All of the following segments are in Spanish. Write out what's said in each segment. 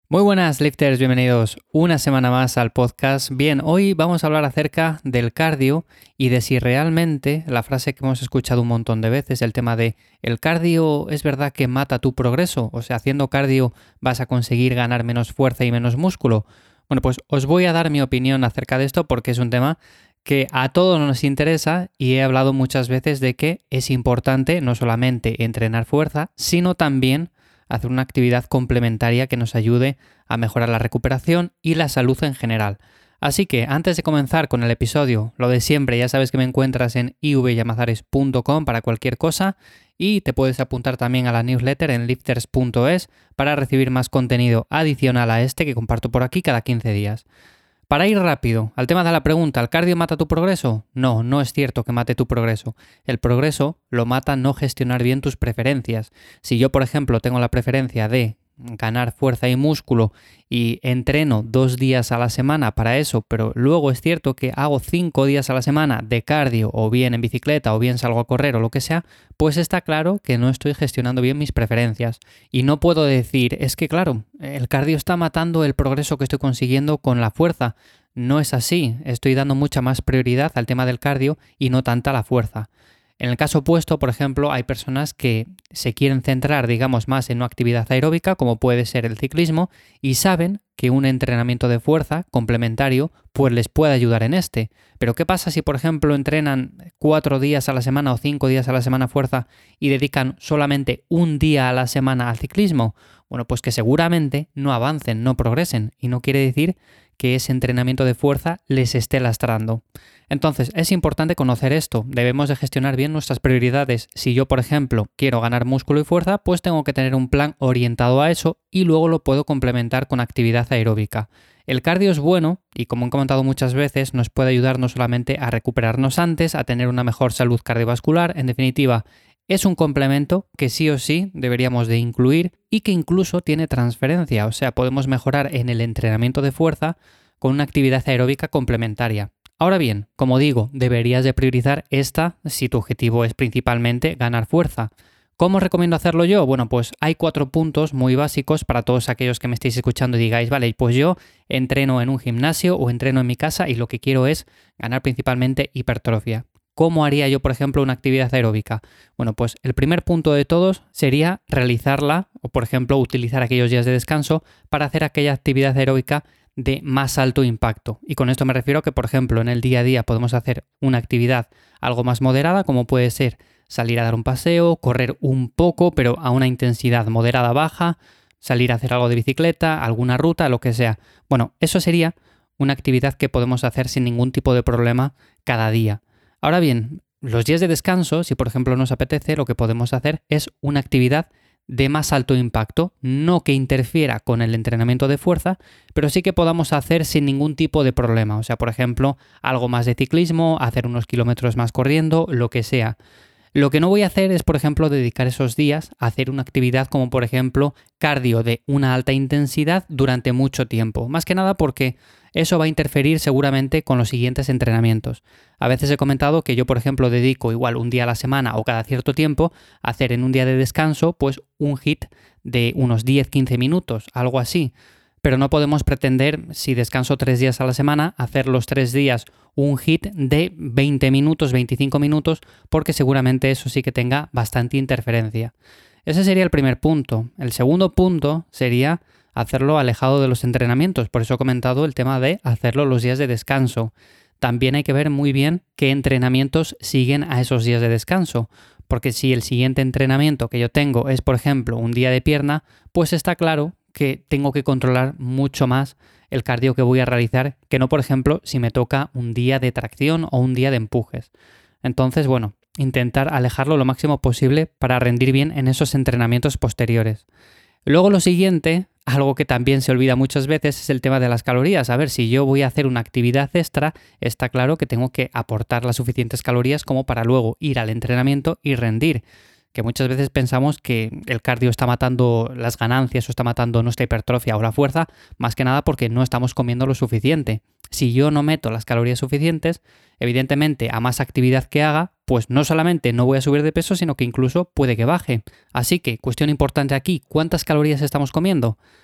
Muy buenas lifters, bienvenidos una semana más al podcast. Bien, hoy vamos a hablar acerca del cardio y de si realmente la frase que hemos escuchado un montón de veces, el tema de el cardio es verdad que mata tu progreso, o sea, haciendo cardio vas a conseguir ganar menos fuerza y menos músculo. Bueno, pues os voy a dar mi opinión acerca de esto porque es un tema que a todos nos interesa y he hablado muchas veces de que es importante no solamente entrenar fuerza, sino también hacer una actividad complementaria que nos ayude a mejorar la recuperación y la salud en general. Así que antes de comenzar con el episodio, lo de siempre, ya sabes que me encuentras en ivyamazares.com para cualquier cosa y te puedes apuntar también a la newsletter en lifters.es para recibir más contenido adicional a este que comparto por aquí cada 15 días. Para ir rápido, al tema de la pregunta, ¿el cardio mata tu progreso? No, no es cierto que mate tu progreso. El progreso lo mata no gestionar bien tus preferencias. Si yo, por ejemplo, tengo la preferencia de ganar fuerza y músculo y entreno 2 días a la semana para eso, pero luego es cierto que hago 5 días a la semana de cardio o bien en bicicleta o bien salgo a correr o lo que sea, pues está claro que no estoy gestionando bien mis preferencias. Y no puedo decir, es que claro, el cardio está matando el progreso que estoy consiguiendo con la fuerza. No es así, estoy dando mucha más prioridad al tema del cardio y no tanta a la fuerza. En el caso opuesto, por ejemplo, hay personas que se quieren centrar, digamos, más en una actividad aeróbica, como puede ser el ciclismo, y saben que un entrenamiento de fuerza complementario pues les puede ayudar en este. Pero ¿qué pasa si, por ejemplo, entrenan 4 días a la semana o 5 días a la semana fuerza y dedican solamente un día a la semana al ciclismo? Bueno, pues que seguramente no avancen, no progresen, y no quiere decir que ese entrenamiento de fuerza les esté lastrando. Entonces, es importante conocer esto. Debemos de gestionar bien nuestras prioridades. Si yo, por ejemplo, quiero ganar músculo y fuerza, pues tengo que tener un plan orientado a eso y luego lo puedo complementar con actividad aeróbica. El cardio es bueno y, como he comentado muchas veces, nos puede ayudar no solamente a recuperarnos antes, a tener una mejor salud cardiovascular, en definitiva, es un complemento que sí o sí deberíamos de incluir y que incluso tiene transferencia, o sea, podemos mejorar en el entrenamiento de fuerza con una actividad aeróbica complementaria. Ahora bien, como digo, deberías de priorizar esta si tu objetivo es principalmente ganar fuerza. ¿Cómo recomiendo hacerlo yo? Bueno, pues hay 4 puntos muy básicos para todos aquellos que me estéis escuchando y digáis, vale, pues yo entreno en un gimnasio o entreno en mi casa y lo que quiero es ganar principalmente hipertrofia. ¿Cómo haría yo, por ejemplo, una actividad aeróbica? Bueno, pues el primer punto de todos sería realizarla o, por ejemplo, utilizar aquellos días de descanso para hacer aquella actividad aeróbica de más alto impacto. Y con esto me refiero a que, por ejemplo, en el día a día podemos hacer una actividad algo más moderada, como puede ser salir a dar un paseo, correr un poco, pero a una intensidad moderada baja, salir a hacer algo de bicicleta, alguna ruta, lo que sea. Bueno, eso sería una actividad que podemos hacer sin ningún tipo de problema cada día. Ahora bien, los días de descanso, si por ejemplo nos apetece, lo que podemos hacer es una actividad de más alto impacto, no que interfiera con el entrenamiento de fuerza, pero sí que podamos hacer sin ningún tipo de problema. O sea, por ejemplo, algo más de ciclismo, hacer unos kilómetros más corriendo, lo que sea. Lo que no voy a hacer es, por ejemplo, dedicar esos días a hacer una actividad como, por ejemplo, cardio de una alta intensidad durante mucho tiempo. Más que nada porque eso va a interferir seguramente con los siguientes entrenamientos. A veces he comentado que yo, por ejemplo, dedico igual un día a la semana o cada cierto tiempo a hacer en un día de descanso pues un HIIT de unos 10-15 minutos, algo así. Pero no podemos pretender, si descanso 3 días a la semana, hacer los 3 días un HIIT de 20 minutos, 25 minutos, porque seguramente eso sí que tenga bastante interferencia. Ese sería el primer punto. El segundo punto sería hacerlo alejado de los entrenamientos. Por eso he comentado el tema de hacerlo los días de descanso. También hay que ver muy bien qué entrenamientos siguen a esos días de descanso. Porque si el siguiente entrenamiento que yo tengo es, por ejemplo, un día de pierna, pues está claro que tengo que controlar mucho más el cardio que voy a realizar que no, por ejemplo, si me toca un día de tracción o un día de empujes. Entonces, bueno, intentar alejarlo lo máximo posible para rendir bien en esos entrenamientos posteriores. Luego lo siguiente, algo que también se olvida muchas veces, es el tema de las calorías. A ver, si yo voy a hacer una actividad extra, está claro que tengo que aportar las suficientes calorías como para luego ir al entrenamiento y rendir. Que muchas veces pensamos que el cardio está matando las ganancias o está matando nuestra hipertrofia o la fuerza, más que nada porque no estamos comiendo lo suficiente. Si yo no meto las calorías suficientes, evidentemente a más actividad que haga, pues no solamente no voy a subir de peso, sino que incluso puede que baje. Así que, cuestión importante aquí, ¿cuántas calorías estamos comiendo?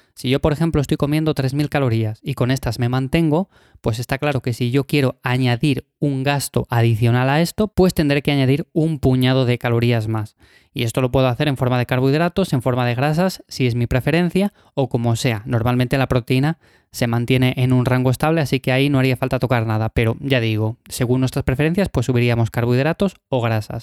Si yo, por ejemplo, estoy comiendo 3.000 calorías y con estas me mantengo, pues está claro que si yo quiero añadir un gasto adicional a esto, pues tendré que añadir un puñado de calorías más. Y esto lo puedo hacer en forma de carbohidratos, en forma de grasas, si es mi preferencia, o como sea. Normalmente la proteína se mantiene en un rango estable, así que ahí no haría falta tocar nada. Pero ya digo, según nuestras preferencias, pues subiríamos carbohidratos o grasas.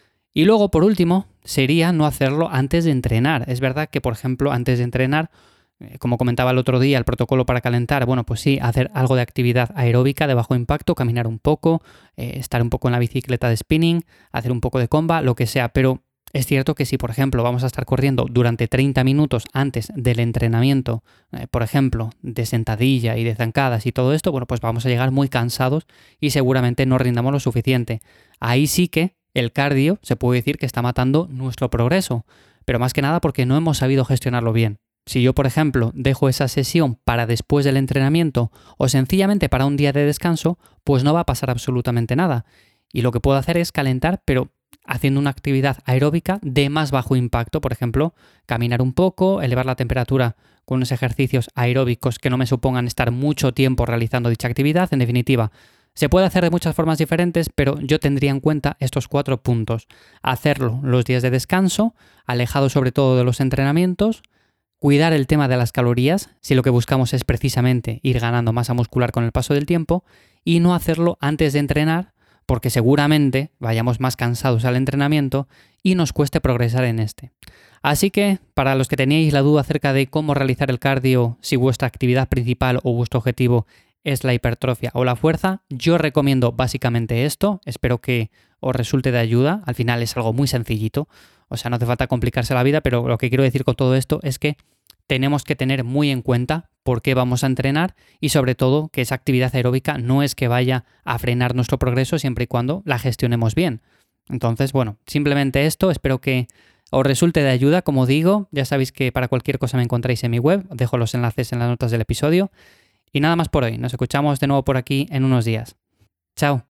Y luego, por último, sería no hacerlo antes de entrenar. Es verdad que, por ejemplo, antes de entrenar, como comentaba el otro día, el protocolo para calentar, bueno, pues sí, hacer algo de actividad aeróbica de bajo impacto, caminar un poco, estar un poco en la bicicleta de spinning, hacer un poco de comba, lo que sea. Pero es cierto que si, por ejemplo, vamos a estar corriendo durante 30 minutos antes del entrenamiento, por ejemplo, de sentadilla y de zancadas y todo esto, bueno, pues vamos a llegar muy cansados y seguramente no rindamos lo suficiente. Ahí sí que el cardio se puede decir que está matando nuestro progreso, pero más que nada porque no hemos sabido gestionarlo bien. Si yo, por ejemplo, dejo esa sesión para después del entrenamiento o sencillamente para un día de descanso, pues no va a pasar absolutamente nada. Y lo que puedo hacer es calentar, pero haciendo una actividad aeróbica de más bajo impacto, por ejemplo, caminar un poco, elevar la temperatura con unos ejercicios aeróbicos que no me supongan estar mucho tiempo realizando dicha actividad. En definitiva, se puede hacer de muchas formas diferentes, pero yo tendría en cuenta estos 4 puntos. Hacerlo los días de descanso, alejado sobre todo de los entrenamientos, cuidar el tema de las calorías, si lo que buscamos es precisamente ir ganando masa muscular con el paso del tiempo, y no hacerlo antes de entrenar, porque seguramente vayamos más cansados al entrenamiento y nos cueste progresar en este. Así que, para los que teníais la duda acerca de cómo realizar el cardio, si vuestra actividad principal o vuestro objetivo es la hipertrofia o la fuerza, yo recomiendo básicamente esto. Espero que os resulte de ayuda. Al final es algo muy sencillito, o sea, no hace falta complicarse la vida, pero lo que quiero decir con todo esto es que tenemos que tener muy en cuenta por qué vamos a entrenar y sobre todo que esa actividad aeróbica no es que vaya a frenar nuestro progreso siempre y cuando la gestionemos bien. Entonces, bueno, simplemente esto, espero que os resulte de ayuda. Como digo, ya sabéis que para cualquier cosa me encontráis en mi web, os dejo los enlaces en las notas del episodio. Y nada más por hoy, nos escuchamos de nuevo por aquí en unos días. Chao.